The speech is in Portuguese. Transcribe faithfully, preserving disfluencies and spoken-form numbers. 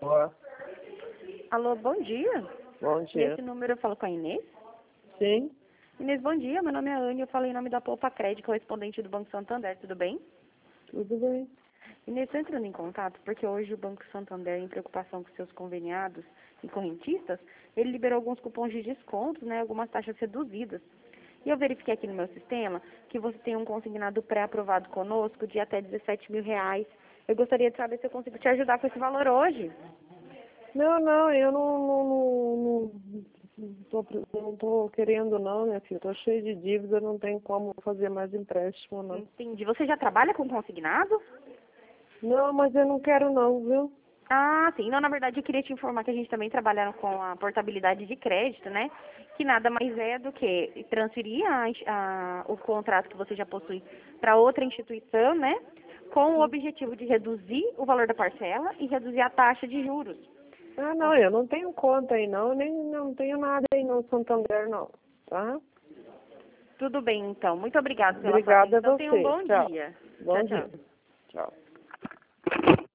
Ó, Alô, bom dia. bom dia. Nesse número eu falo com a Inês. Sim, Inês, bom dia. Meu nome é Anne, eu falo em nome da Poupa Crédito, correspondente do Banco Santander, tudo bem? tudo bem. Inês, estou entrando em contato porque hoje o Banco Santander, em preocupação com seus conveniados e correntistas, ele liberou alguns cupons de descontos, né, algumas taxas reduzidas. E eu verifiquei aqui no meu sistema que você tem um consignado pré-aprovado conosco de até dezessete mil reais. Eu gostaria de saber se eu consigo te ajudar com esse valor hoje. Não, não, eu não, não, não, não, tô, não tô querendo não, minha filha. Tô cheia de dívida, não tem como fazer mais empréstimo, não. Entendi. Você já trabalha com consignado? Não, mas eu não quero não, viu? Ah, sim. Não, na verdade, eu queria te informar que a gente também trabalha com a portabilidade de crédito, né? Que nada mais é do que transferir a, a, o contrato que você já possui para outra instituição, né? Com o objetivo de reduzir o valor da parcela e reduzir a taxa de juros. Ah, não, eu não tenho conta aí não, nem não tenho nada aí no Santander não, tá? Tudo bem, então. Muito obrigada pela sua Obrigada a atenção. Tenha um você. bom Tchau. dia. Bom Tchau, tchau. dia. Tchau.